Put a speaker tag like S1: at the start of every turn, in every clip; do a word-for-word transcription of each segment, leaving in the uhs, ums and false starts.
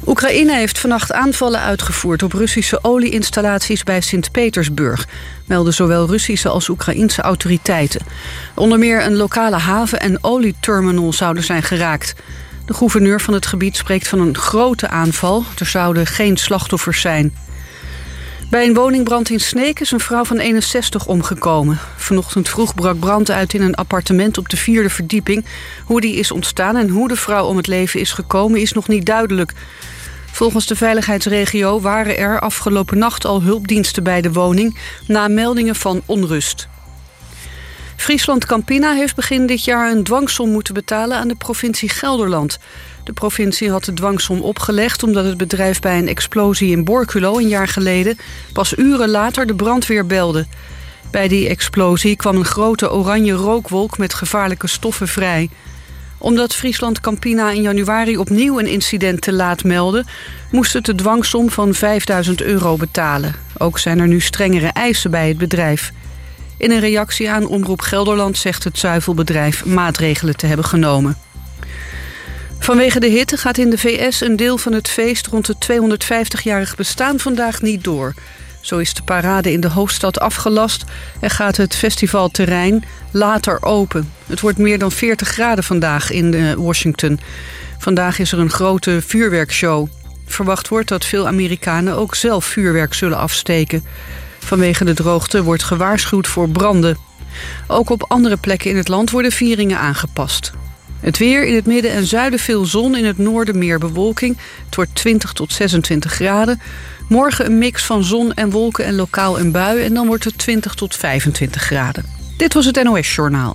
S1: Oekraïne heeft vannacht aanvallen uitgevoerd op Russische olieinstallaties bij Sint-Petersburg, melden zowel Russische als Oekraïense autoriteiten. Onder meer een lokale haven en olieterminal zouden zijn geraakt. De gouverneur van het gebied spreekt van een grote aanval. Er zouden geen slachtoffers zijn. Bij een woningbrand in Sneek is een vrouw van eenenzestig omgekomen. Vanochtend vroeg brak brand uit in een appartement op de vierde verdieping. Hoe die is ontstaan en hoe de vrouw om het leven is gekomen is nog niet duidelijk. Volgens de veiligheidsregio waren er afgelopen nacht al hulpdiensten bij de woning na meldingen van onrust. Friesland Campina heeft begin dit jaar een dwangsom moeten betalen aan de provincie Gelderland. De provincie had de dwangsom opgelegd omdat het bedrijf bij een explosie in Borculo een jaar geleden pas uren later de brandweer belde. Bij die explosie kwam een grote oranje rookwolk met gevaarlijke stoffen vrij. Omdat Friesland Campina in januari opnieuw een incident te laat meldde, moest het de dwangsom van vijfduizend euro betalen. Ook zijn er nu strengere eisen bij het bedrijf. In een reactie aan Omroep Gelderland zegt het zuivelbedrijf maatregelen te hebben genomen. Vanwege de hitte gaat in de V S een deel van het feest rond het tweehonderdvijftigjarig bestaan vandaag niet door. Zo is de parade in de hoofdstad afgelast en gaat het festivalterrein later open. Het wordt meer dan veertig graden vandaag in Washington. Vandaag is er een grote vuurwerkshow. Verwacht wordt dat veel Amerikanen ook zelf vuurwerk zullen afsteken. Vanwege de droogte wordt gewaarschuwd voor branden. Ook op andere plekken in het land worden vieringen aangepast. Het weer: in het midden en zuiden veel zon, in het noorden meer bewolking. Het wordt twintig tot zesentwintig graden. Morgen een mix van zon en wolken en lokaal een bui. En dan wordt het twintig tot vijfentwintig graden. Dit was het N O S Journaal.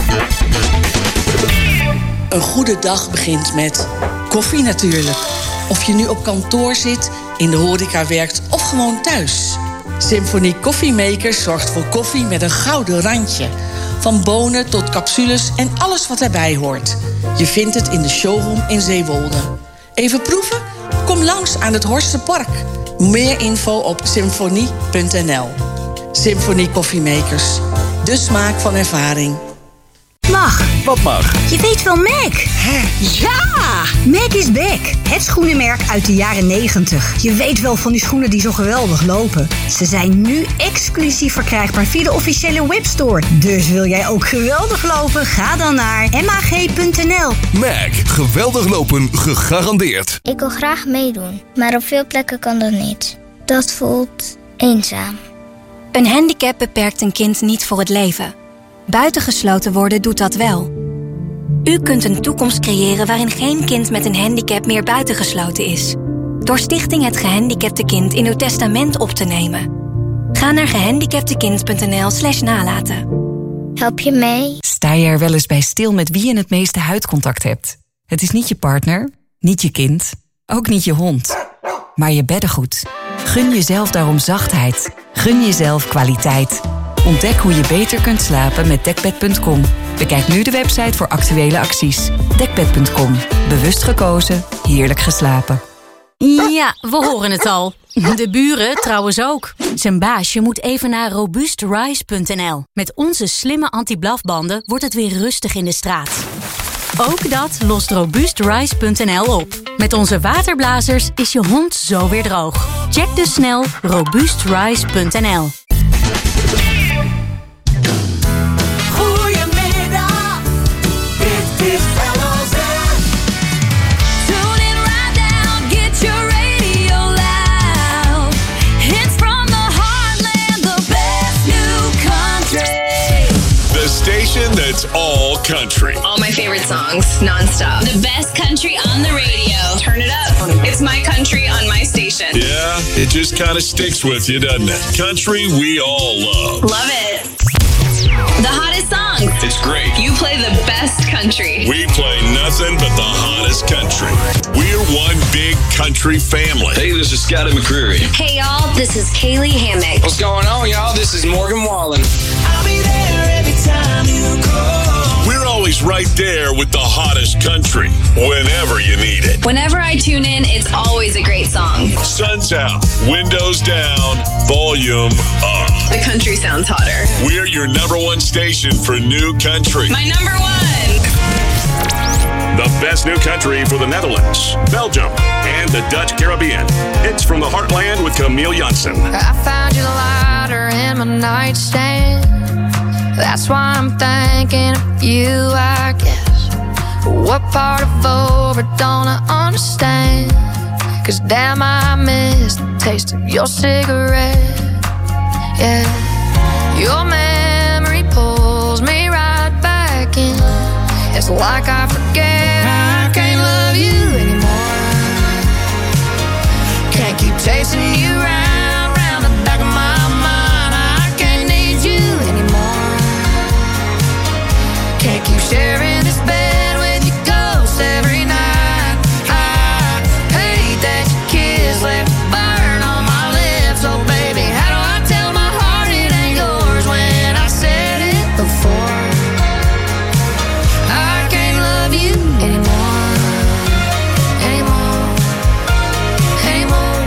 S2: Een goede dag begint met koffie natuurlijk. Of je nu op kantoor zit, in de horeca werkt of gewoon thuis. Symphony Koffiemakers zorgt voor koffie met een gouden randje. Van bonen tot capsules en alles wat erbij hoort. Je vindt het in de showroom in Zeewolde. Even proeven? Kom langs aan het Horstenpark. Meer info op symfonie punt n l. Symphony Koffiemakers. De smaak van ervaring.
S3: Mag.
S4: Wat mag?
S3: Je weet wel Mac.
S4: Hè?
S3: Ja! Mac is back. Het schoenenmerk uit de jaren negentig. Je weet wel van die schoenen die zo geweldig lopen. Ze zijn nu exclusief verkrijgbaar via de officiële webstore. Dus wil jij ook geweldig lopen? Ga dan naar m a g punt n l.
S4: Mac. Geweldig lopen gegarandeerd.
S5: Ik wil graag meedoen, maar op veel plekken kan dat niet. Dat voelt eenzaam.
S6: Een handicap beperkt een kind niet voor het leven. Buitengesloten worden doet dat wel. U kunt een toekomst creëren waarin geen kind met een handicap meer buitengesloten is. Door Stichting Het Gehandicapte Kind in uw testament op te nemen. Ga naar gehandicaptekind punt n l slash nalaten.
S5: Help je mee?
S7: Sta je er wel eens bij stil met wie je het meeste huidcontact hebt? Het is niet je partner, niet je kind, ook niet je hond, maar je beddengoed. Gun jezelf daarom zachtheid. Gun jezelf kwaliteit. Ontdek hoe je beter kunt slapen met dekbed punt com. Bekijk nu de website voor actuele acties. dekbed punt com. Bewust gekozen, heerlijk geslapen.
S8: Ja, we horen het al. De buren trouwens ook. Zijn baasje moet even naar robust rise punt n l. Met onze slimme anti-blafbanden wordt het weer rustig in de straat. Ook dat lost robust rise punt n l op. Met onze waterblazers is je hond zo weer droog. Check dus snel robust rise punt n l.
S9: Goedemiddag, dit is L O Z. Tune in right now, get your radio loud. It's from the heartland, the best new country.
S10: The station that's all country.
S11: All my favorite songs, non-stop. The best country on the radio. Turn it up. It's my country on my station.
S10: Yeah, it just kind of sticks with you, doesn't it? Country we all love.
S11: Love it. The hottest songs.
S10: It's great.
S11: You play the best country.
S10: We play nothing but the hottest country. We're one big country family.
S12: Hey, this is Scotty McCreery.
S11: Hey, y'all, this is Kaylee Hammack.
S12: What's going on, y'all? This is Morgan Wallen.
S9: I'll be there every time you call.
S10: We're always right there with the hottest country, whenever you need it.
S11: Whenever I tune in, it's always a great song.
S10: Sun's out, windows down, volume up.
S11: The country sounds hotter.
S10: We're your number one station for new country.
S11: My number one.
S10: The best new country for the Netherlands, Belgium, and the Dutch Caribbean. It's From the Heartland with Camille Janssen.
S13: I found your lighter in my nightstand. That's why I'm thinking of you, I guess. What part of over don't I understand? Cause damn, I miss the taste of your cigarette. Yeah, your memory pulls me right back in. It's like I forget I can't love you anymore. Can't keep chasing you round, round the back of my mind. I can't need you anymore. Can't keep sharing this bed with your ghost every night. I hate that your kiss left a burn on my lips. Oh baby, how do I tell my heart it ain't yours when I said it before? I can't love you anymore, anymore, anymore.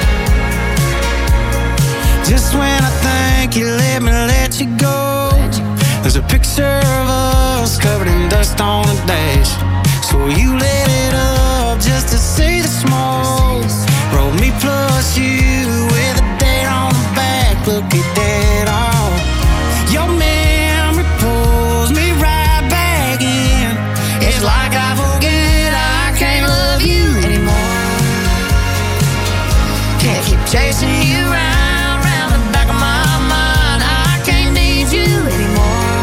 S14: Just when I think you let me let you go, there's a picture of us covered in dust on the dash. So you lit it up just to see the smoke. Roll me plus you with a date on the back. Look at that all. Your memory pulls me right back in. It's like I forget I can't love you anymore. Can't keep chasing you round, round the back of my mind. I can't need you anymore.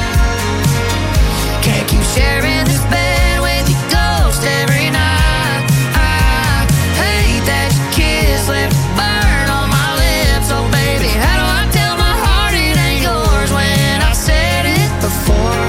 S14: Can't keep sharing this bed with your ghost every night. I hate that your kiss left a burn on my lips. Oh baby, how do I tell my heart it ain't yours when I said it before?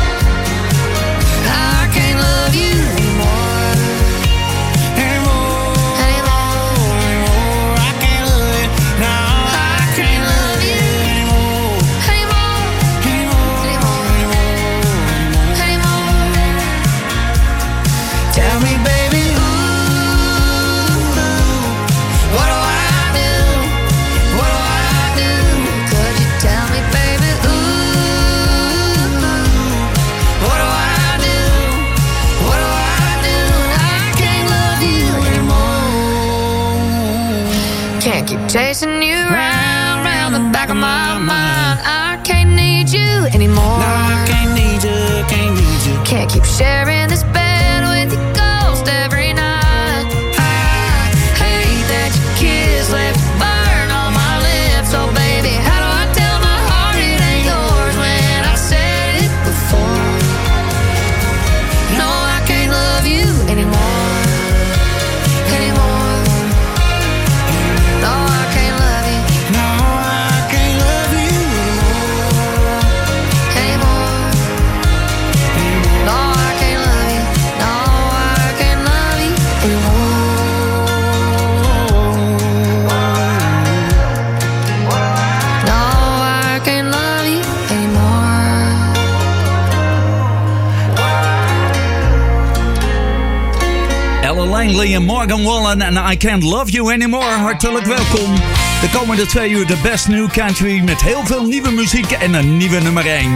S14: I can't love you anymore, anymore, anymore, anymore. I can't love you, no, I can't love you anymore, anymore, anymore, anymore, anymore. Tell me, baby, ooh, what do I do? What do I do? Could you tell me, baby, ooh, what do I do? What do I do? I can't love you anymore. Can't keep chasing you round, round the back of my mind. I can't need you anymore. No, I can't need you, can't need you. Can't keep sharing this bed with your ghost every night. I hate that your kiss left a burn on my lips. Oh baby, how do I tell my heart it ain't yours when I said it before? No, I can't love you anymore, anymore. No, I can't love you. No, I can't love you anymore, anymore. No, I can't love you. No, I can't love you anymore. No, I can't love you anymore.
S15: Ella Langley en Morgan Wallen en I Can't Love You Anymore. Hartelijk welkom. De komende twee uur de best new country met heel veel nieuwe muziek en een nieuwe nummer één.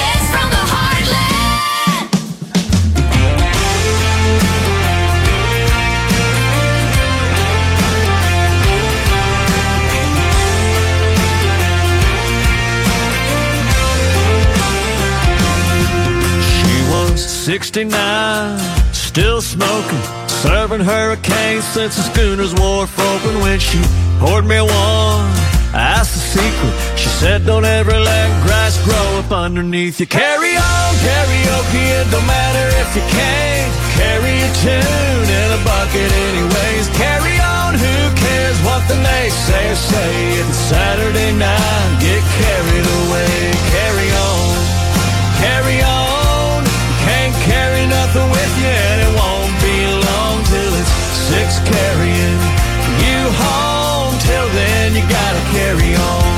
S16: She was sixty-nine, still smoking, serving hurricanes since the schooners wharf open. When she poured me one, I asked the secret. She said, don't ever let grass grow up underneath you. Carry on, karaoke, it don't matter if you can't carry a tune in a bucket anyways. Carry on, who cares what the naysayers say? It's Saturday night, get carried away. Carry on, carry on, you can't carry nothing with you, and it won't be long till it's six carrying you home. Till then you gotta carry on.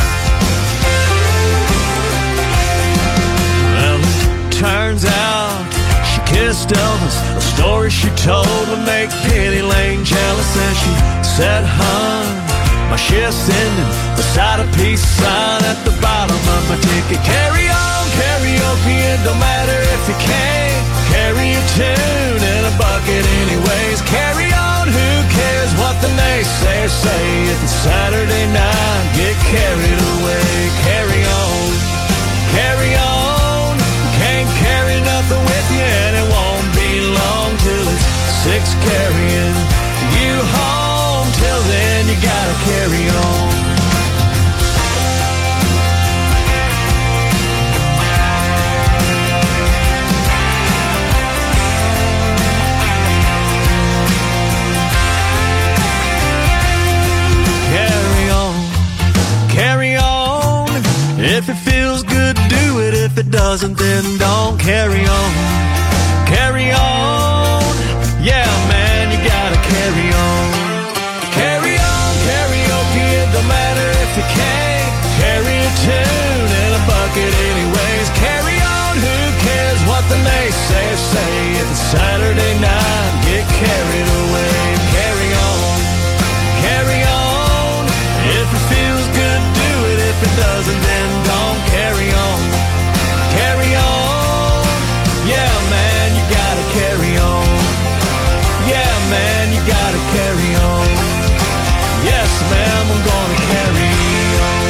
S16: Well, it turns out she kissed Elvis, a story she told to make Penny Lane jealous. And she said, hun, my shift's ending, beside a peace sign at the bottom of my ticket. Carry on, karaoke, it don't matter if you can't carry carry a tune in a bucket anyways. Carry on, who cares what the naysayers say? If it's Saturday night, get carried away. Carry on, carry on. Can't carry nothing with you, and it won't be long till it's six carrying you home. Till then, you gotta carry on. If it feels good, do it. If it doesn't, then don't. Carry on, carry on. Yeah, man, you gotta carry on. Carry on, karaoke, it don't matter if you can't carry a tune in a bucket anyways. Carry on, who cares what the naysayers say? If it's Saturday night, get carried away. Carry on, carry on. If it feels good, do it. If it doesn't, then don't. Carry on, carry on. Yeah, man, you gotta carry on. Yeah, man, you gotta carry on. Yes, ma'am, I'm gonna carry on.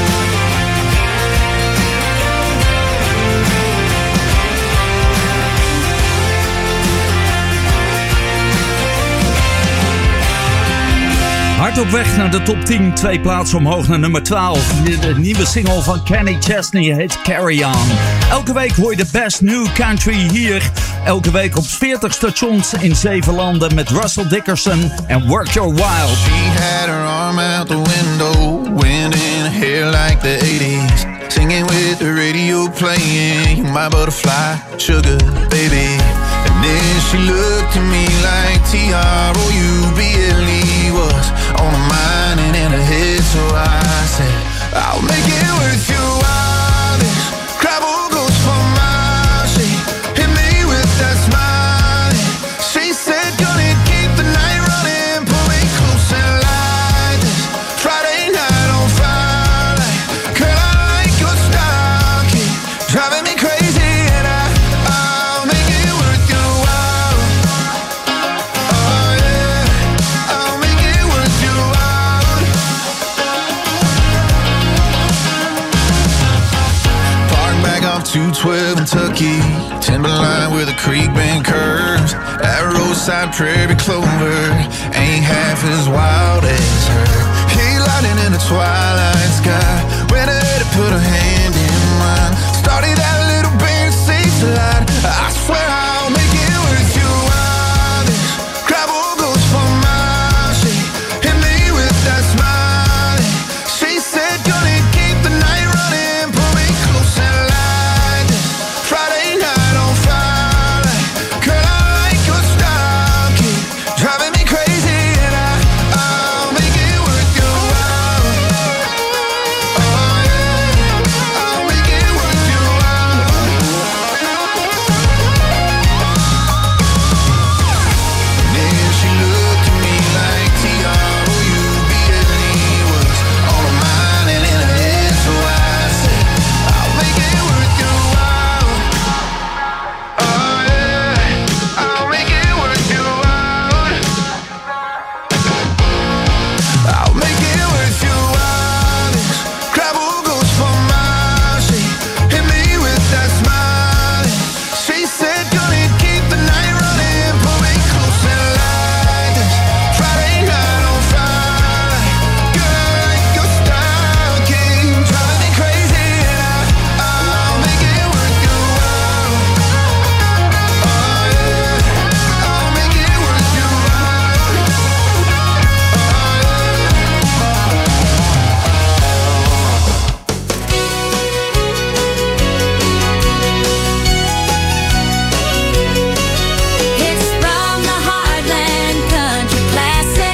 S15: Hard op weg naar de top tien. Twee plaatsen omhoog naar nummer twaalf. De nieuwe single van Kenny Chesney heet Carry On. Elke week hoor je de best new country hier. Elke week op veertig stations in zeven landen met Russell Dickerson en Work Your Wild.
S17: She had her arm out the window, wind in her hair like the eighties. Singing with the radio playing, you my butterfly, sugar baby. And then she looked at me like T R O U B L E was on her mind and in her head. So I said, I'll make it worth your while. This gravel goes for miles. She hit me with that smile. She said, gonna keep the night running, pull me close and like this Friday night on fire. Like, girl, I like your style, keep driving me crazy, and I, I'll make it worth your while. Oh yeah, I'll make it worth your while. Park back off two twelve Kentucky, timberline where the creek bend curves. That roadside prairie clover ain't half as wild as her. He lighting in the twilight sky, when her to put her hand in mine. Started that little band safe light. I swear I'll make it worth your while. This gravel goes for miles. She hit me with that smile. She said, gonna keep the night running, pull me close and like this Friday night on fire. Like, girl, I like your style, keep driving me crazy, and I, I'll make it worth your while. Oh yeah, I'll make it worth your while. And then she looked at me like T R O U B L E was on her mind and in her head. So I said, I'll make it worth your while. Oh yeah, I'll make it worth your while. I'll make it worth your while. This gravel goes for miles. She hit me with that smile. She said, gonna keep the night running, pull me close and like this Friday night on fire. Girl, I like your style, keep driving me crazy, and I, I'll make it worth your while. Oh yeah, I'll make it worth your while.
S9: It's from the Heartland Country Classic.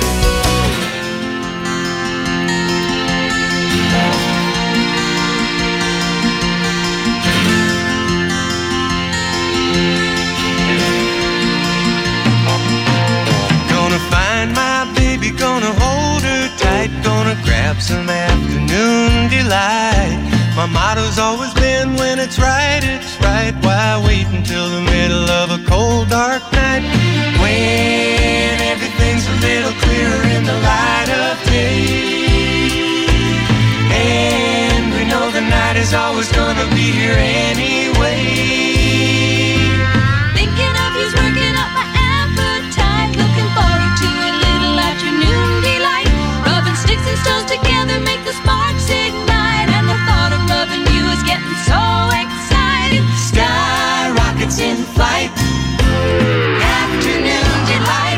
S18: Gonna find my baby, gonna hold her tight, gonna grab some afternoon delight. My motto's always been when it's right, it's right. Why wait until the middle of a cold, dark night? When everything's a little clearer in the light of day. And we know the night is always gonna be here anyway.
S9: Thinking of you's working up my appetite. Looking forward to a little afternoon delight. Rubbing sticks and stones together make the sparks ignite. And the thought of loving you is getting so exciting.
S18: Sky rockets in flight.
S9: Afternoon delight.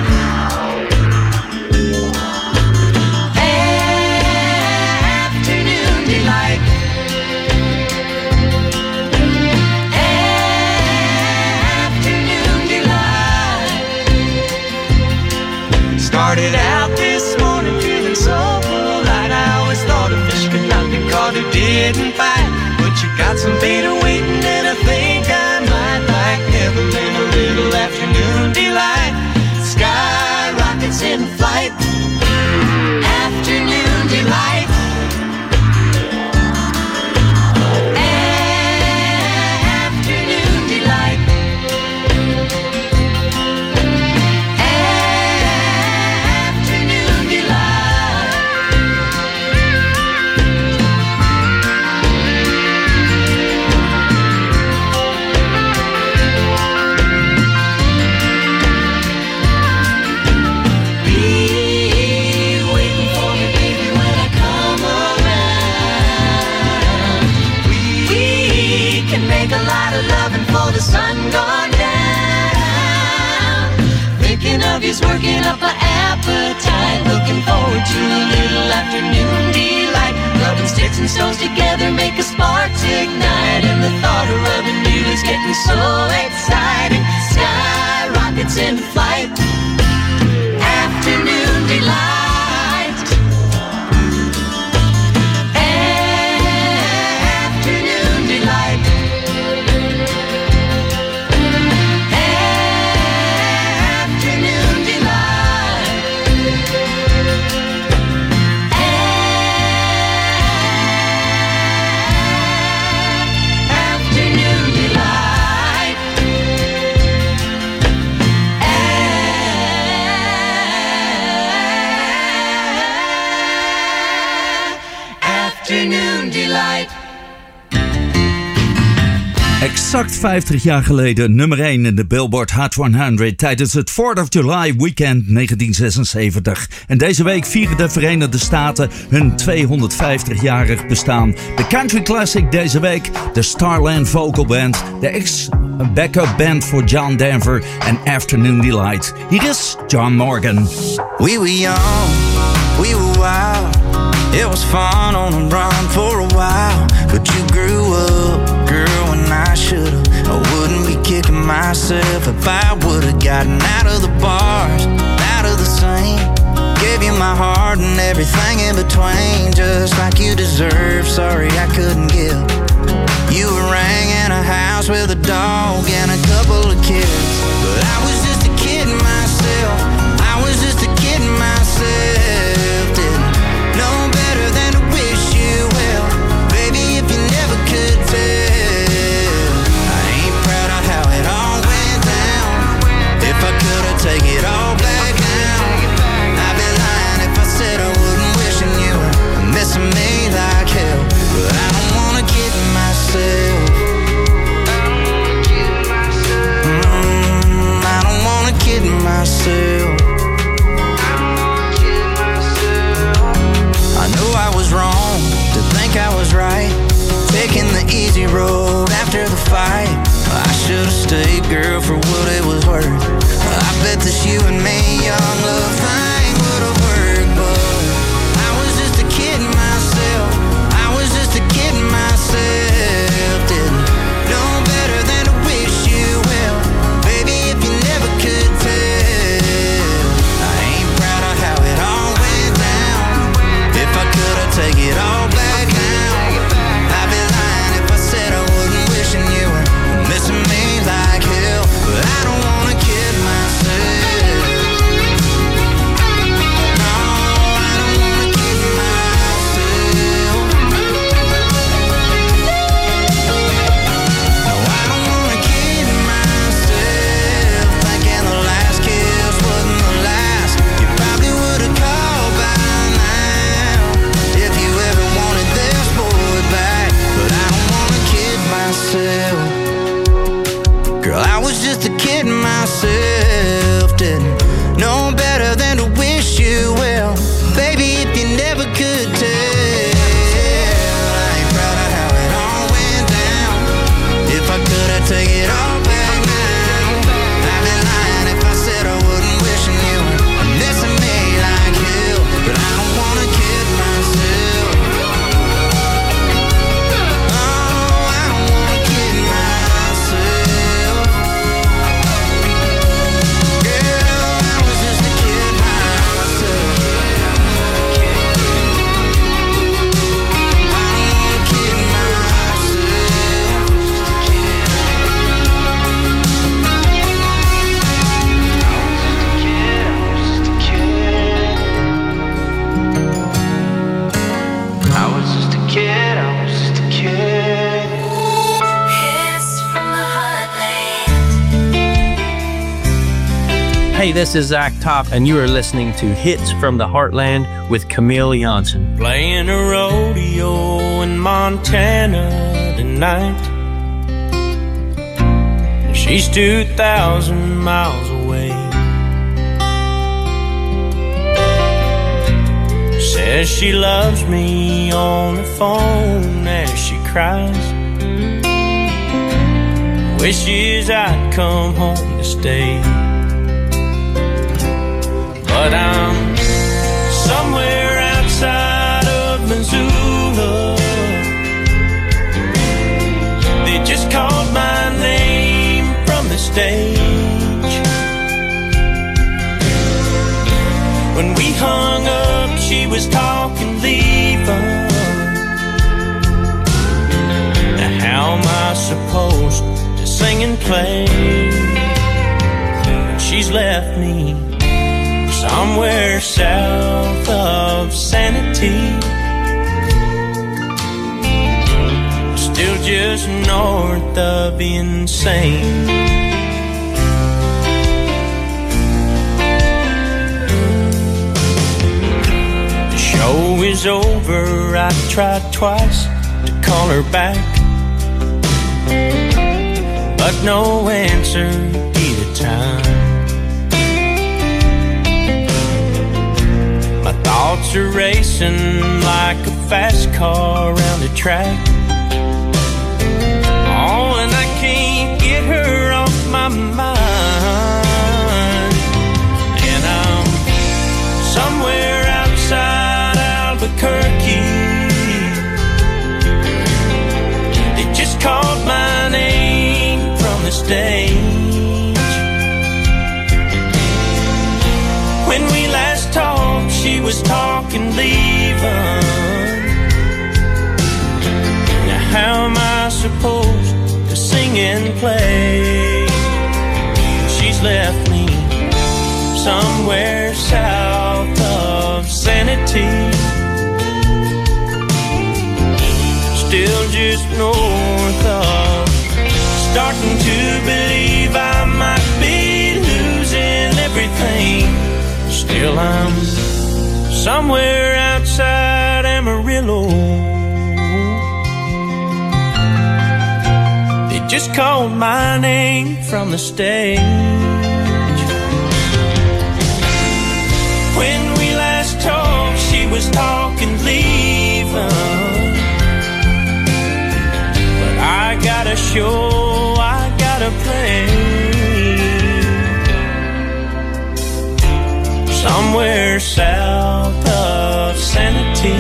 S9: Afternoon delight. Afternoon delight.
S18: Started out this morning feeling so polite. I always thought a fish could not be caught who didn't fight. But you got some beta waiting and I think I might like heaven in a little afternoon delight. Sky rockets in flight.
S9: Afternoon delight. Afternoon delight. Afternoon delight. Be waiting for me, baby, when I come around. We can make a lot of loving for the sun gone down. Thinking of you's working up an appetite. Looking forward to a little afternoon delight. Rubbing sticks and stones together make a sparks ignite. And the thought of rubbing you is getting so exciting. Sky rockets in flight. Afternoon delight. Afternoon delight. Afternoon delight. Afternoon delight. Afternoon delight.
S15: Exact vijftig jaar geleden nummer één in de Billboard Hot honderd tijdens het fourth of July Weekend negentien zesenzeventig. En deze week vieren de Verenigde Staten hun tweehonderdvijftigjarig bestaan. De country classic deze week, de Starland Vocal Band, de ex-backup band voor John Denver en Afternoon Delight. Hier is John Morgan.
S19: We were young, we were wild. It was fun on the run for a while. But you grew up, girl, and I should've. I wouldn't be kicking myself if I would've gotten out of the bars, out of the scene. Gave you my heart and everything in between, just like you deserve. Sorry I couldn't give. You were in a house with a dog and a couple of kids, but I was just a kid myself. I was just a kid myself. Didn't know better than to wish you well, baby, if you never could tell. I ain't proud of how it all went down. If I could've take it all back down, I'd be lying if I said I wouldn't wishing you were missing me like hell. But I don't wanna kid myself. Mm,
S20: Hey, this is Zach Top, and you are listening to Hits from the Heartland with Camille Janssen.
S21: Playing a rodeo in Montana tonight. She's two thousand miles away. Says she loves me on the phone as she cries. Wishes I'd come home to stay. But I'm somewhere outside of Missoula. They just called my name from the stage. When we hung up, she was talking leaving. Now how am I supposed to sing and play when she's left me somewhere south of sanity? Still just north of insane. The show is over, I tried twice to call her back, but no answer either time. My thoughts are racing like a fast car around the track. Oh, and I can't get her off my mind. And I'm somewhere outside Albuquerque. They just called my name from the stage. When we last talked, she was talking leaving. Now how am I supposed to sing and play? She's left me somewhere south of sanity. Still just north of. Starting to believe I might be losing everything. Still I'm somewhere outside Amarillo. They just called my name from the stage. When we last talked, she was talking leaving. But I got a show, I got a play. Somewhere south of sanity.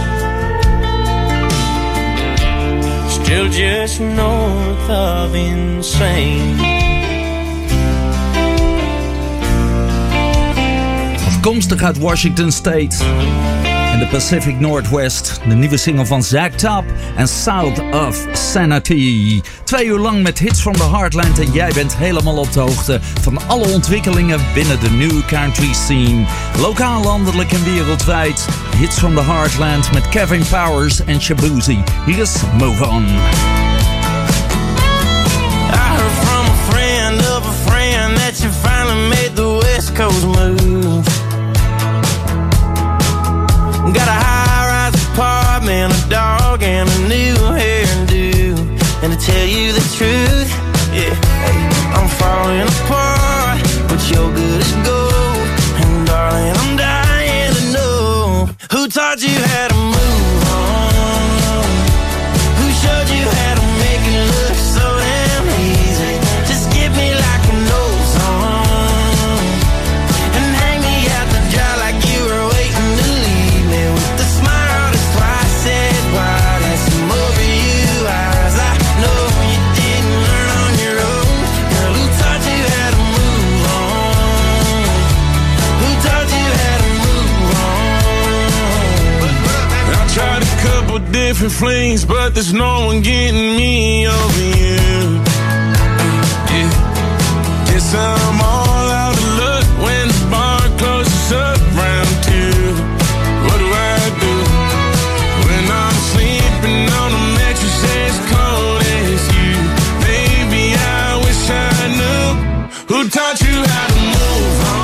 S21: Still just north of insane.
S15: Afkomstig uit Washington State in de Pacific Northwest. De nieuwe single van Zach Top en South of Sanity. Twee uur lang met hits from the Heartland en jij bent helemaal op de hoogte van alle ontwikkelingen binnen de new country scene. Lokaal, landelijk en wereldwijd. Hits from the Heartland met Kevin Powers en Shabuzi. Hier is Move On.
S21: I heard from a friend of a friend that you finally made the West Coast move. Got a high-rise apartment, a dog, and a new hairdo. And to tell you the truth, yeah, hey, I'm falling apart, but you're good as gold. And darling, I'm dying to know who taught you how to move on. Who showed you how to make it look so damn easy? Just give me like a old song and hang me out to dry like you were waiting to leave me with the smile that's twice as wide as some over you eyes. I know you didn't learn on your own. Girl, who taught you how to move on? Who taught you how to move on?
S22: I tried a couple different flings, but there's no one getting me over you. Yeah. Guess I'm all out of luck when the bar closes up round two. What do I do when I'm sleeping on a mattress as cold as you? Baby, I wish I knew who taught you how to move on.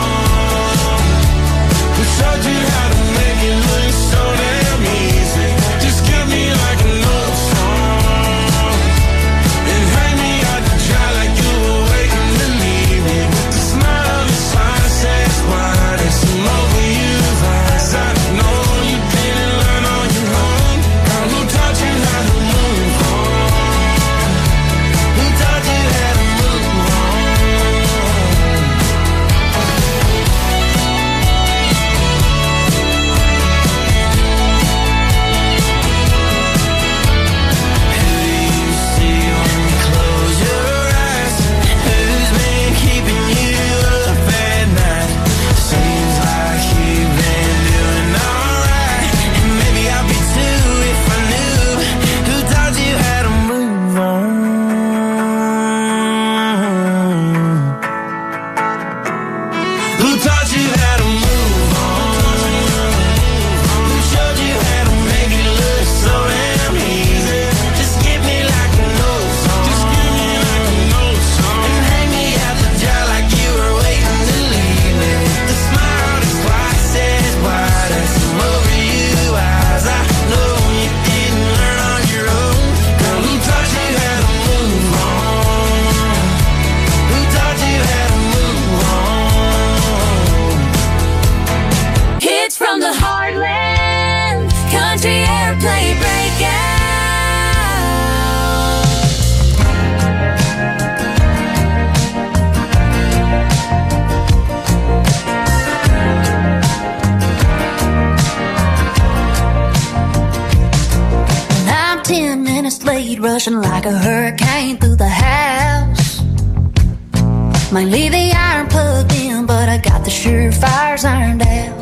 S1: rushing like a hurricane through the house. Might leave the iron plugged in, but I got the surefires ironed out.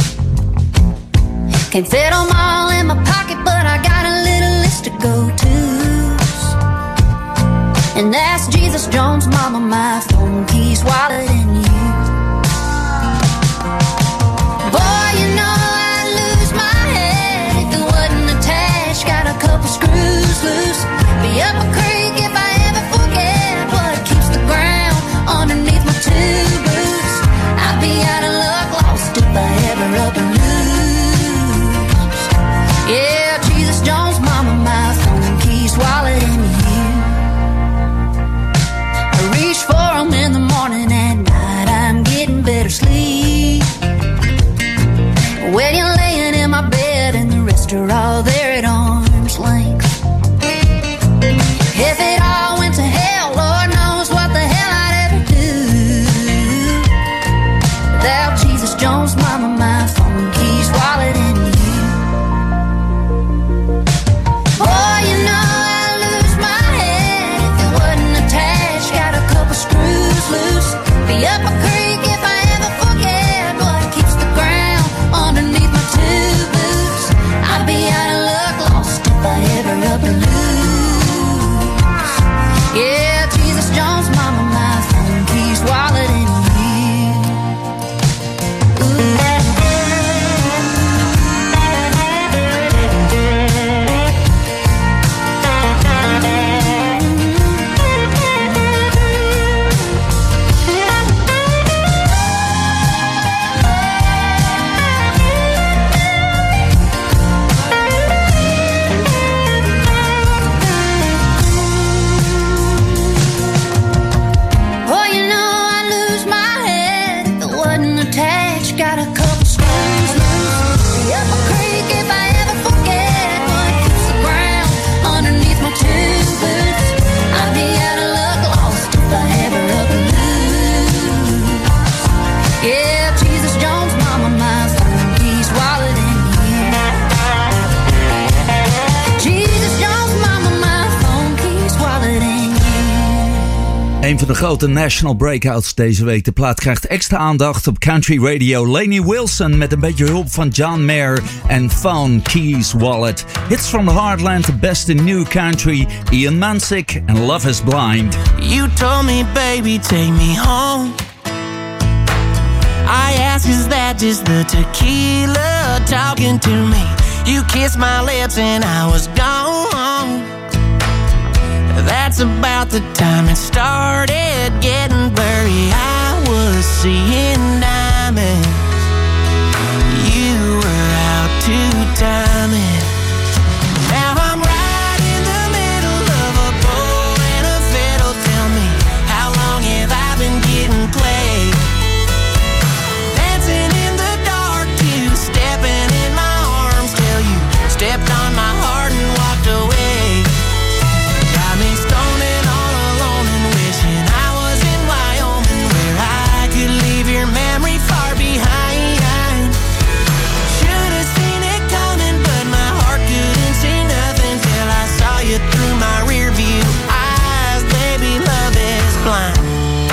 S1: Can't fit them all in my pocket, but I got a little list of go-tos. And that's Jesus Jones, mama, my phone, keys, wallet, and you. Boy, you know I'd lose my head if it wasn't attached. Got a couple screws loose. Be up a creek if I ever forget what keeps the ground underneath my two boots. I'd be out of luck, lost if I ever up and lose. Yeah, Jesus Jones, mama, my phone, keys, wallet, and you. I reach for them in the morning, at night I'm getting better sleep. When you're laying in my bed and the rest are all there at arm's length. If it all went to hell, Lord knows what the hell I'd ever do without Jesus Jones, mama, my phone, keys, wallet, and you. Boy, you know I'd lose my head if it wasn't attached. Got a couple screws loose. Be up a creek if I ever forget what keeps the ground underneath my two boots. I'd be out of luck, lost if I ever up and lose. Yeah, Jesus Jones, mama, my phone, keys, wallet, and you. Ooh. Oh, you know I'd lose my head if it wasn't attached. Got a couple screws loose. Be up a creek if I ever forget what keeps the ground underneath my two boots. I'd be out of luck, lost if I ever up and lose. Yeah, Jesus Jones, mama, my phone, keys, wallet, and you. Jesus Jones, mama, my phone, keys, wallet, and you.
S15: Een van de grote national breakouts deze week. De plaat krijgt extra aandacht op country radio. Lainey Wilson met een beetje hulp van John Mayer en Phone, Keys, Wallet. Hits from the Heartland, the best in new country. Ian Mansick and Love is Blind.
S21: You told me, baby, take me home. I asked, is that just the tequila talking to me? You kissed my lips and I was gone. That's about the time it started getting blurry. I was seeing diamonds. You were out to time it. Now I'm right in the middle of a bow and a fiddle. Tell me, how long have I been getting played? Dancing in the dark, you stepping in my arms till you stepped on my heart and walked away. Got me stoning all alone and wishing I was in Wyoming, where I could leave your memory far behind. Should have seen it coming, but my heart couldn't see nothing till I saw you through my rear view eyes. Baby, love is blind.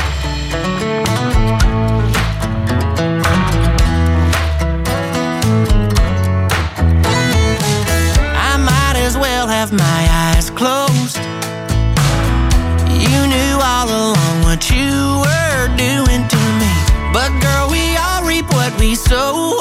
S21: I might as well have my eyes closed. You knew all along what you were doing to me. But girl, we all reap what we sow.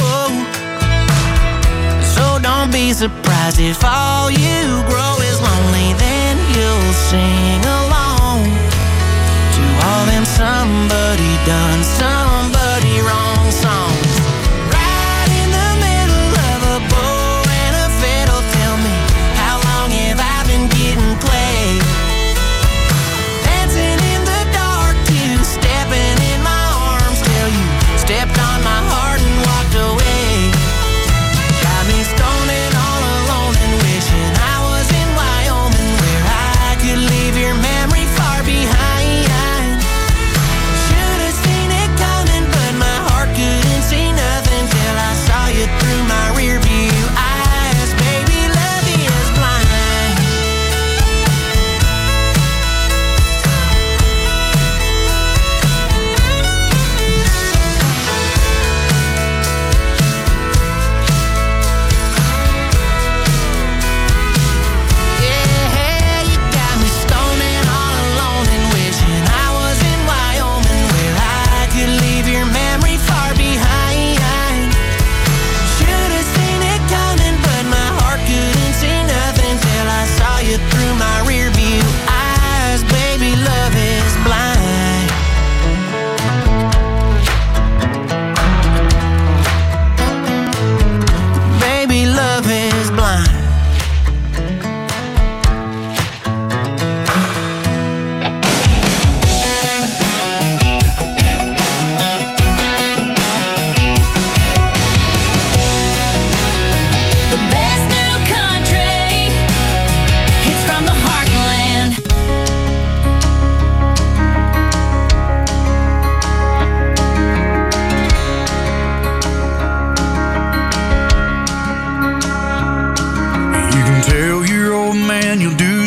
S21: So don't be surprised if all you grow is lonely. Then you'll sing along to all them somebody done, somebody wrong songs. Right in the middle of a bow and a fiddle. Tell me, how long have I been getting played? Dancing in the dark, you stepping in my arms till you stepped on my heart and walked away. Got me stoning all alone and wishing I was in Wyoming, where I could leave your memory far behind. Should have seen it coming.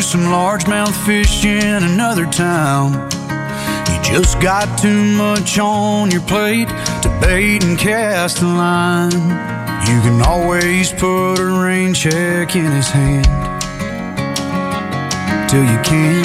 S2: some largemouth fish in another town. You just got too much on your plate to bait and cast a line. You can always put a rain check in his hand till you can't.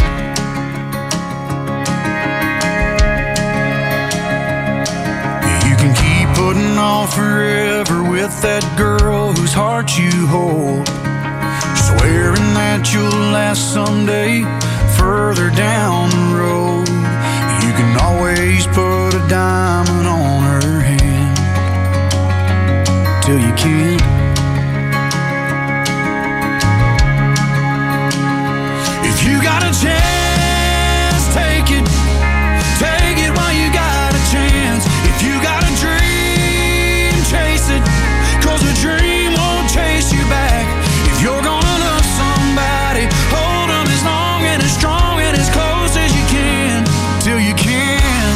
S2: You can keep putting off forever with that girl whose heart you hold, swearing that you'll last someday further down the road. You can always put a diamond on her hand till you can't. If you got a chance, take it. Take it while you got a chance. If you got a dream, chase it, 'cause a dream won't chase you back. If you're gonna love somebody, hold them as long and as strong and as close as you can till you can.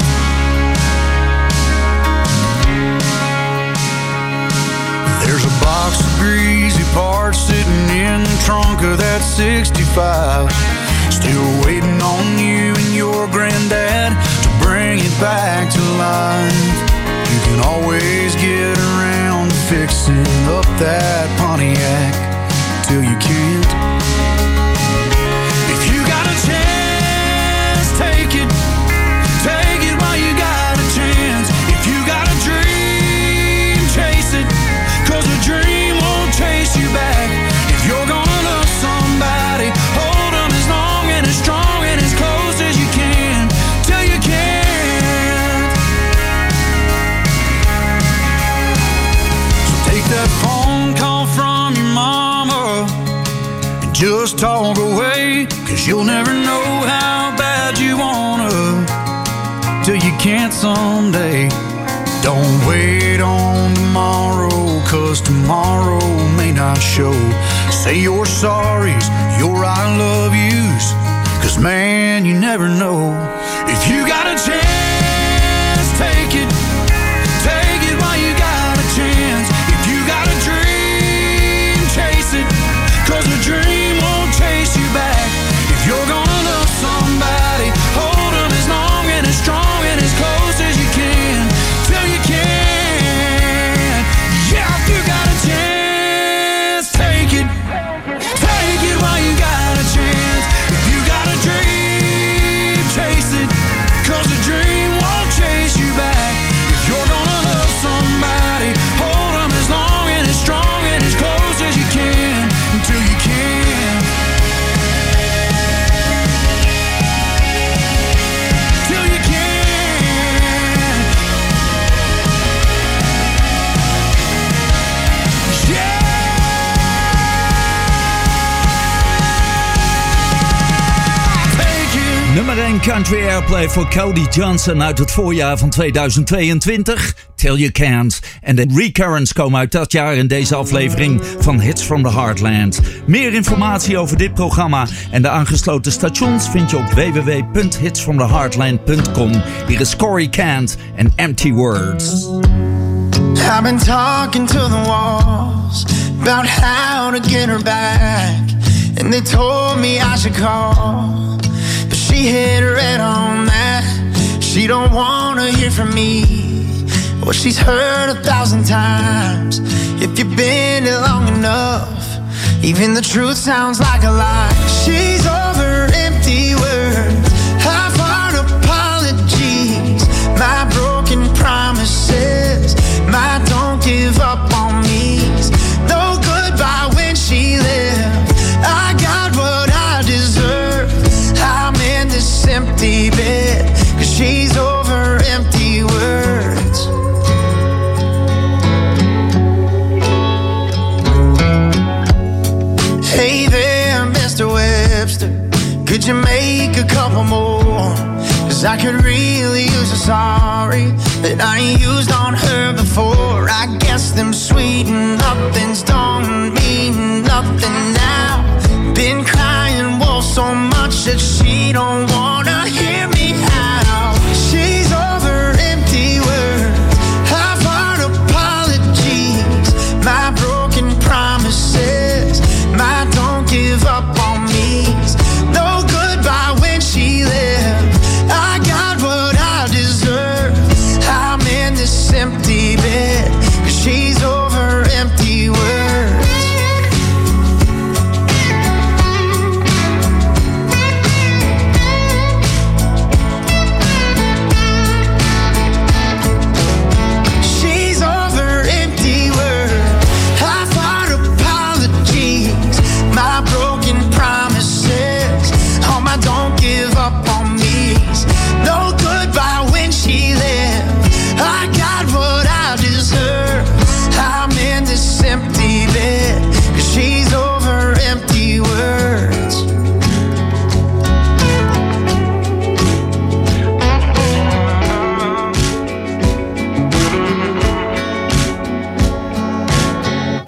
S2: There's a box of greasy parts sitting in the trunk of that sixty-five, still waiting on you and your granddad to bring it back to life. You can always get around to fixing up that Pontiac till you can't. If you got a chance, take it. Take it while you got a chance. If you got a dream, chase it, 'cause a dream won't chase you back. If you're gonna love somebody, hold them as long and as strong and as close as you can till you can't. So take that phone call from your mama and just talk away, 'cause you'll never know how bad you wanna till you can't someday. Don't wait on tomorrow, 'cause tomorrow may not show. Say your sorries, your I love yous, 'cause man, you never know. If you got a chance, take it. Take it while you got a chance. If you got a dream, chase it, 'cause a dream won't chase you back. If you're gonna love somebody, hold them as long and as strong and as close as you can till you can. Yeah, if you got a chance, take it. Take it while you got a chance. If you got a dream, chase it, 'cause a dream won't chase you back. If you're gonna love somebody, hold them as long and as strong and as close as you can until you can. Till you can. Yeah.
S15: Nummer één Country Airplay voor Cody Johnson uit het voorjaar van tweeduizend tweeëntwintig. Till You Can't. En de Recurrents komen uit dat jaar in deze aflevering van Hits from the Heartland. Meer informatie over dit programma en de aangesloten stations vind je op w w w punt hits from the heartland punt com. Hier is Corey Kent en Empty Words.
S19: I've been talking to the walls about how to get her back, and they told me I should call, but she hit red on that. She don't wanna hear from me what she's heard a thousand times. If you've been here long enough, even the truth sounds like a lie. She's over empty words, half-heart apologies, my broken promises, my don't give up on me's no goodbye when she left. I got what I deserve, I'm in this empty bed, 'cause she's over empty words. Hey there, Mister Webster, could you make a couple more? 'Cause I could really use a sorry that I ain't used on her before. I guess them sweet nothings don't mean nothing now. Been crying wolf so much that she don't wanna hear me out. She's over empty words, half-heart apologies, my broken promises, my don't give up on me's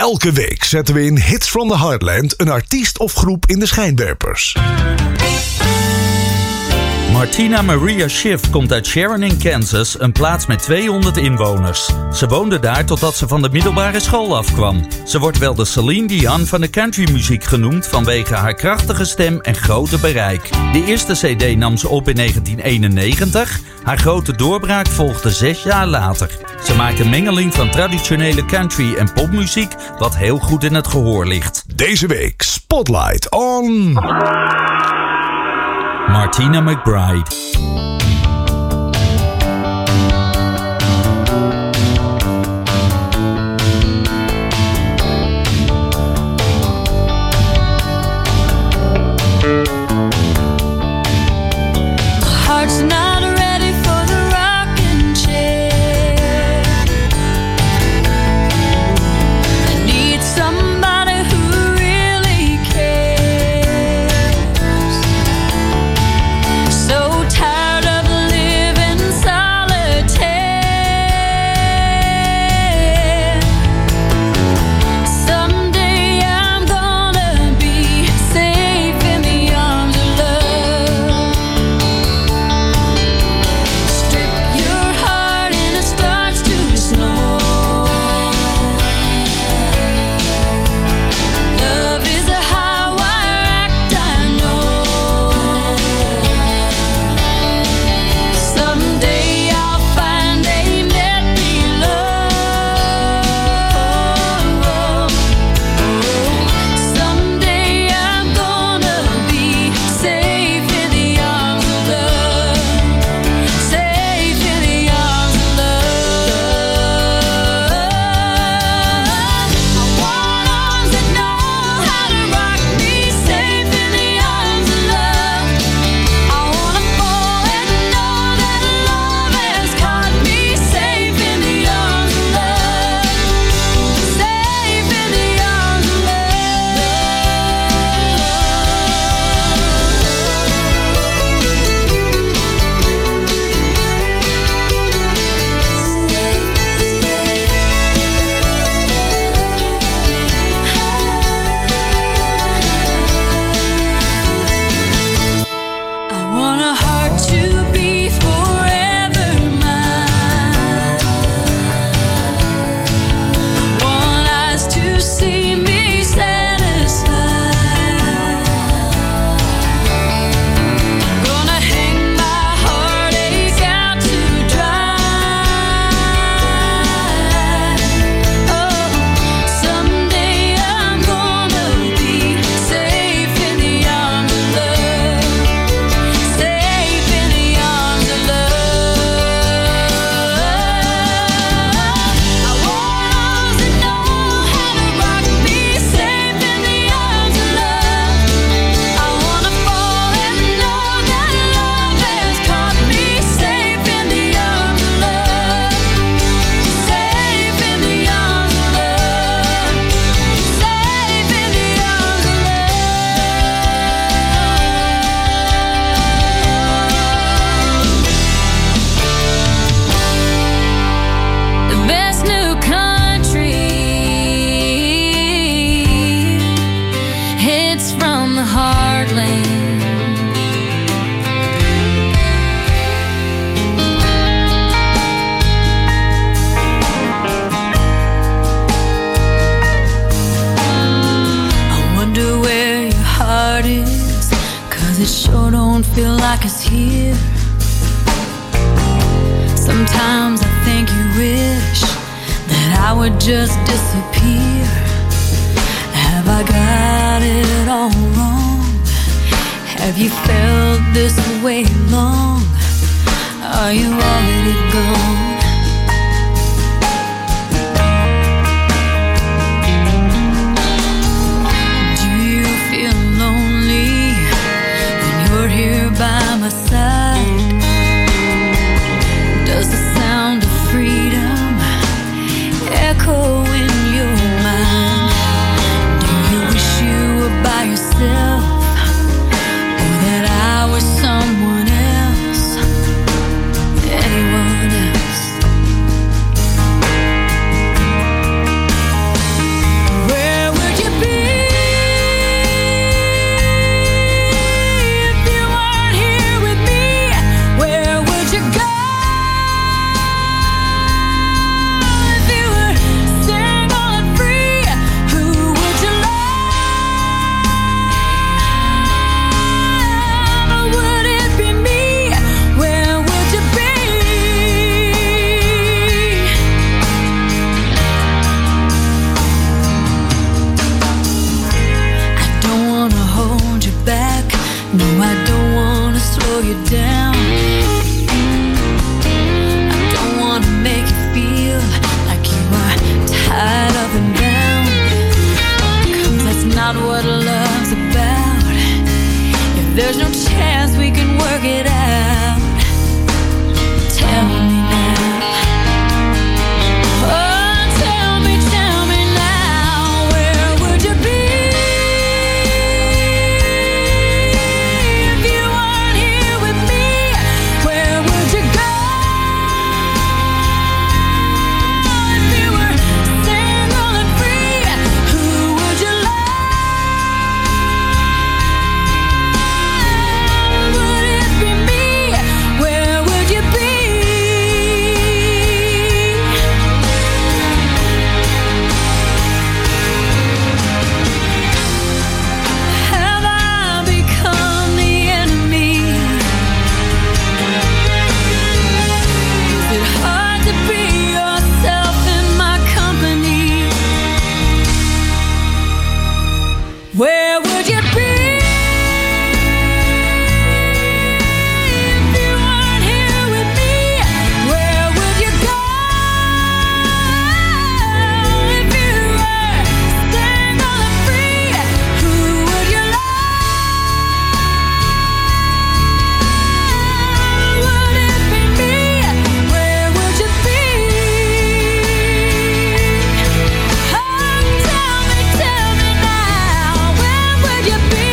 S3: Elke week zetten we in Hits from the Heartland een artiest of groep in de schijnwerpers.
S15: Martina Maria Schiff komt uit Sharon in Kansas, een plaats met tweehonderd inwoners. Ze woonde daar totdat ze van de middelbare school afkwam. Ze wordt wel de Celine Dion van de countrymuziek genoemd vanwege haar krachtige stem en grote bereik. De eerste cd nam ze op in negentien eenennegentig. Haar grote doorbraak volgde zes jaar later. Ze maakt een mengeling van traditionele country en popmuziek, wat heel goed in het gehoor ligt.
S3: Deze week Spotlight on
S15: Martina McBride.
S4: Feel like it's here. Sometimes I think you wish that I would just disappear. Have I got it all wrong? Have you felt this way long? Are you already gone? By my side, does the sound of freedom echo in your mind? Do you wish you were by yourself, or that I was someone else, anyone else? out what love's about. If there's no chance we can work it out, tell me now. Oh, tell me, tell me now, where would you be if you weren't here with me? Where would you go if you were single and free? Who would you love? Would it be me? Where would you be? Have I become the enemy? Is it hard to be yourself in my company? Where would you be if you weren't here with me? Where would you go if you were single and free? Who would you love? Would it be me? Where would you be? Oh, tell me, tell me now, where would you be?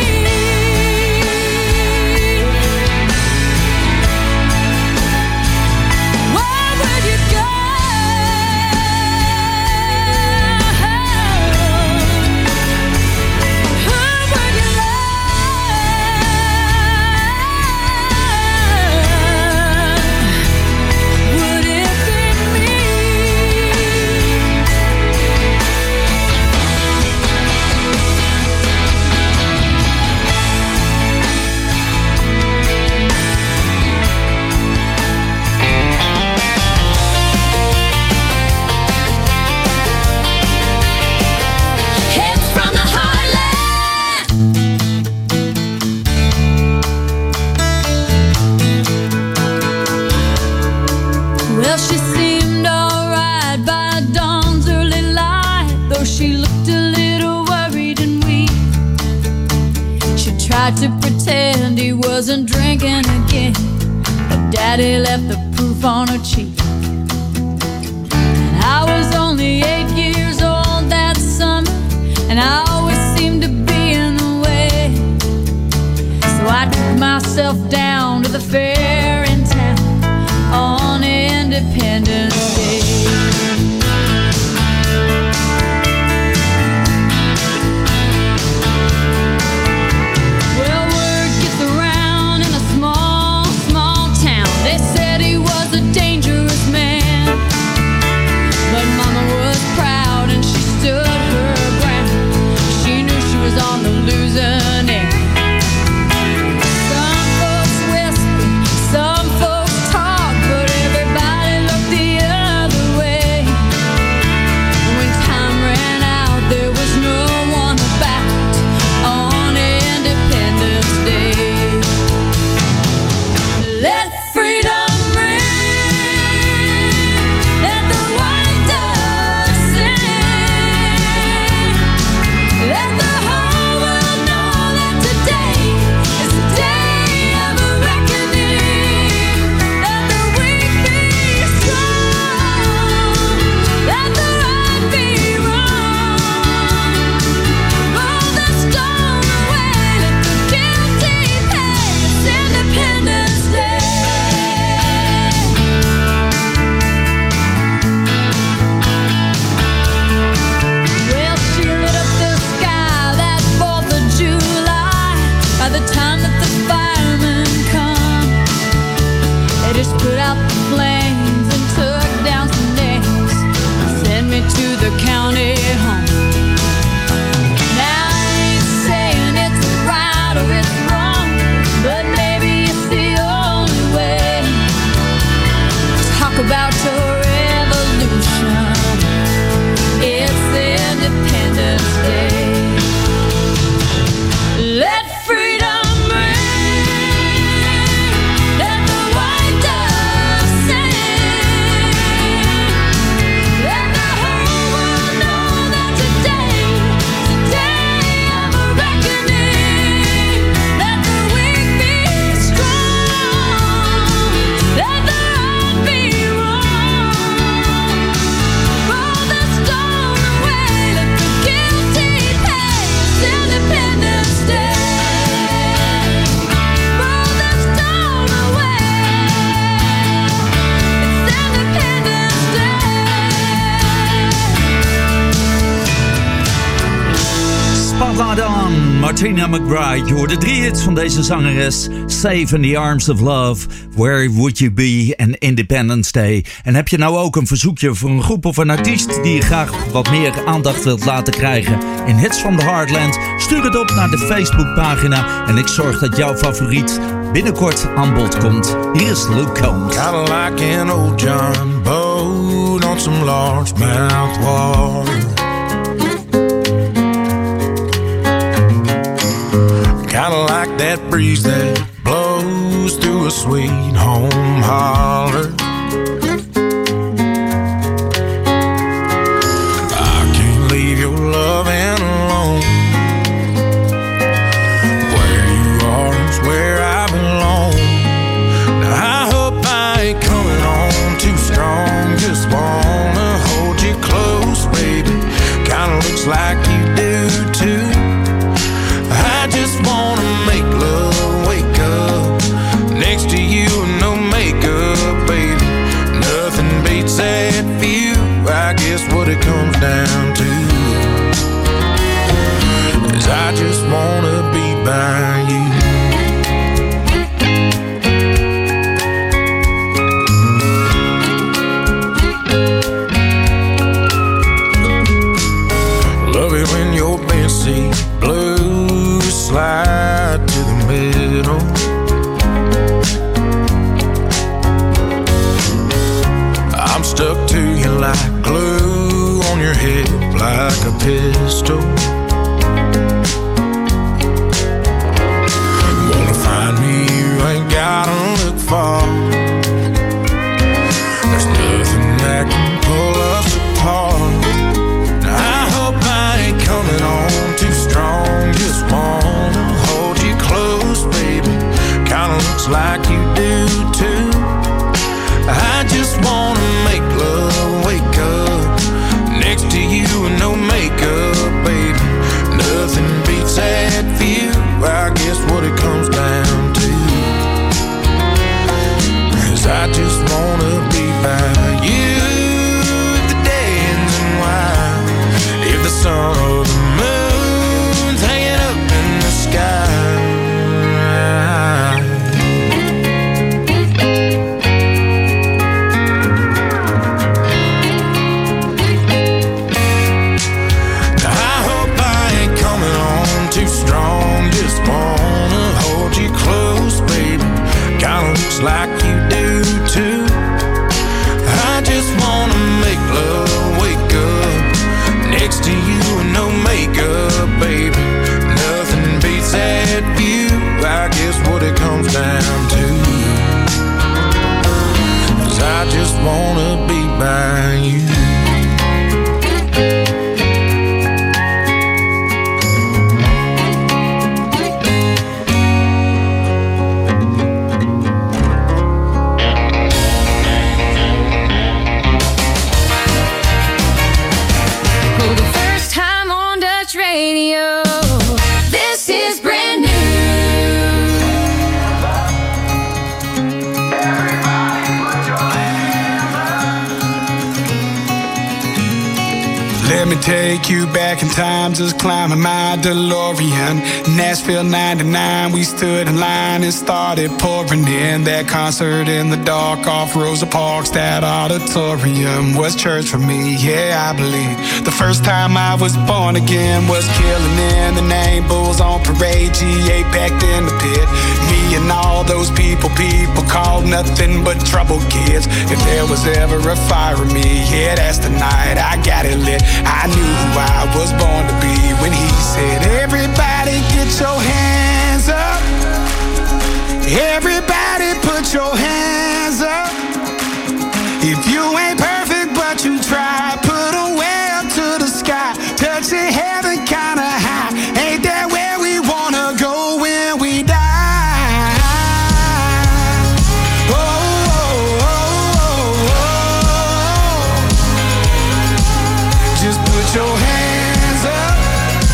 S4: Where would you go? Who would you love? Would it be me? Hits from the heartland. Well, she seemed alright by dawn's early light, though she looked a little worried and weak. She tried to pretend he wasn't drinking again, but Daddy left the proof on her cheek. And I was only eight years old that summer, and I always seemed to be in the way. So I took myself down to the fair in town on Independence Day. Well, word gets around in a small, small town. They said he was a dangerous man, but Mama was proud and she stood her ground.
S15: Spotlight On, Martina McBride. Je hoorde drie hits van deze zangeres. Safe in the Arms of Love, Where Would You Be en Independence Day. En heb je nou ook een verzoekje voor een groep of een artiest die je graag wat meer aandacht wilt laten krijgen in Hits from the Heartland? Stuur het op naar de Facebookpagina en ik zorg dat jouw favoriet binnenkort aan bod komt. Hier is Luke Combs.
S17: Kinda like an old John boat on some largemouth water. Kinda like that breeze that blows through a sweet home holler. I can't leave your loving alone. Where you are is where I belong. Now I hope I ain't coming on too strong. Just wanna hold you close, baby. Kinda looks like you do too. I just wanna make love, wake up next to you, no makeup, baby. Nothing beats that view. I guess what it comes down to is I just wanna be by you. Love it when your bed seat blue slide to the middle. I'm stuck to you like glue on your hip, like a pistol. Wanna find me, you ain't gotta look far. There's nothing that can pull us apart. Now I hope I ain't coming on too strong. Just wanna hold you close, baby. Kinda looks like you do too. I just wanna make love, wake up next to you and no makeup, baby. Nothing beats that view. I guess what it comes down to is I just wanna be by you. If the day ends and why, if the sun or the moon's hanging up in the sky. Like you do too. I just wanna make love, wake up next to you and no makeup, baby. Nothing beats that view. I guess what it comes down to is I just wanna be by you.
S5: Let me take you back in time, just climbing my DeLorean. Nashville ninety-nine, we stood in line and started pouring in. That concert in the dark off Rosa Parks, that auditorium was church for me, yeah, I believe. The first time I was born again was killing in the name, Bulls on parade, G A packed in the pit. Me and all those people, people called nothing but trouble kids. If there was ever a fire in me, yeah, that's the night I got it lit. I knew who I was born to be when he said, everybody get your hands up. Everybody put your hands up. If you ain't perfect but you try, put them way up to the sky. Touching heaven kinda high. Ain't that where we wanna go when we die? Your hands up.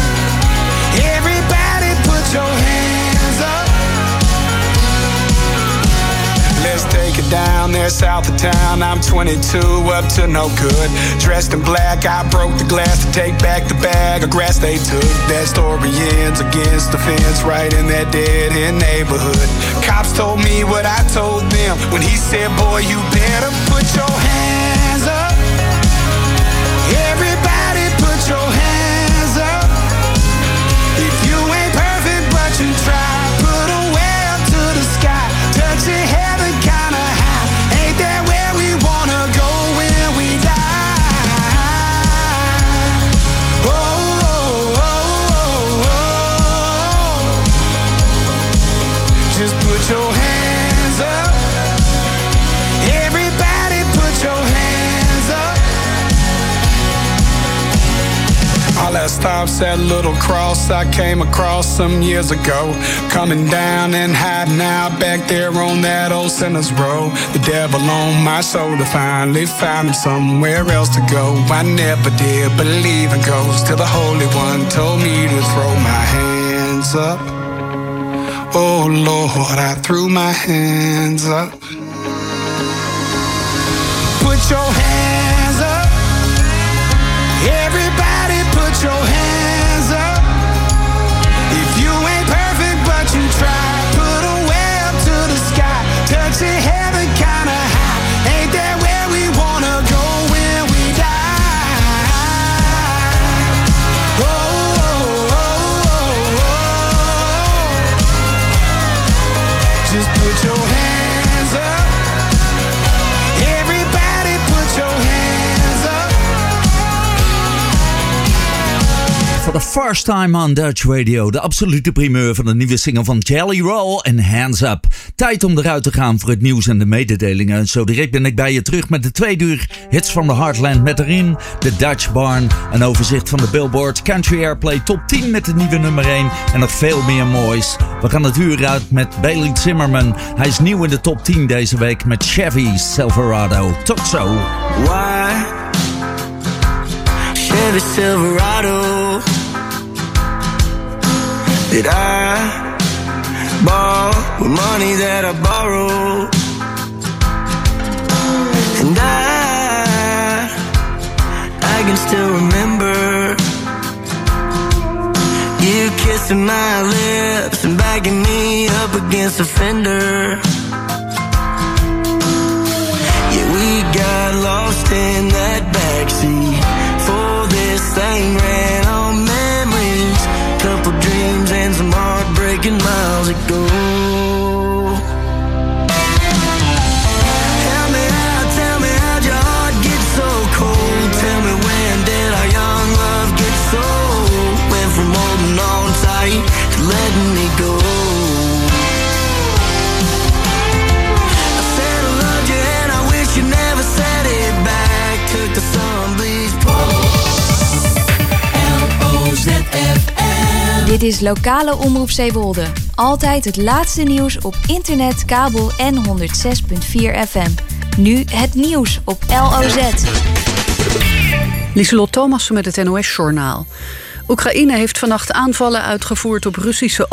S5: it down there south of town. I'm twenty-two, up to no good. Dressed in black, I broke the glass to take back the bag of grass they took. That story ends against the fence, right in that dead-end neighborhood. Cops told me what I told them when he said, boy, you better put your hands up. Everybody put your hands up. If you ain't perfect, but you try, put a way up to the sky. Touch your heaven kinda high. Ain't that where we wanna go when we die? Oh, oh, oh, oh, oh. Just put your hands up. Everybody put your hands up. All that stops that little cross I came across some years ago. Coming down and hiding out back there on that old Sinners Row. The devil on my shoulder finally found him somewhere else to go. I never did believe in ghosts till the Holy One told me to throw my hands up. Oh Lord, I threw my hands up. Put your hands up. Everybody put your hands up. If you ain't perfect but you try, put a way up to the sky. Touch your heaven kinda high. Ain't that where we wanna go when we die? Oh, oh, oh, oh, oh. Just put your hands up. Everybody put your hands up.
S15: For the first time on Dutch Radio, de absolute primeur van de nieuwe single van Jelly Roll en Hands Up. Tijd om eruit te gaan voor het nieuws en de mededelingen. En zo direct ben ik bij je terug met de tweede uur hits van de Heartland met erin de Dutch Barn. Een overzicht van de Billboard Country Airplay Top tien met de nieuwe nummer één en nog veel meer moois. We gaan het uur uit met Bailey Zimmerman. Hij is nieuw in de top tien deze week met Chevy Silverado. Tot zo.
S21: Why? Chevy Silverado. Did I borrow with money that I borrowed? And I, I can still remember you kissing my lips and backing me up against the fender. Yeah, we got lost in that backseat. For this thing ran on memories, couple dreams and some heartbreaking miles ago. Tell me how, tell me how'd your heart get so cold? Tell me when did our young love get so? Went from holding on tight to letting me go. I said I loved you and I wish you never said it back. Took the sun bleached pole.
S6: L O Z F M. Dit is lokale Omroep Zeewolde. Altijd het laatste nieuws op internet, kabel en honderd zes komma vier F M. Nu het nieuws op L O Z.
S7: Lieselot Thomassen met het N O S-journaal. Oekraïne heeft vannacht aanvallen uitgevoerd op Russische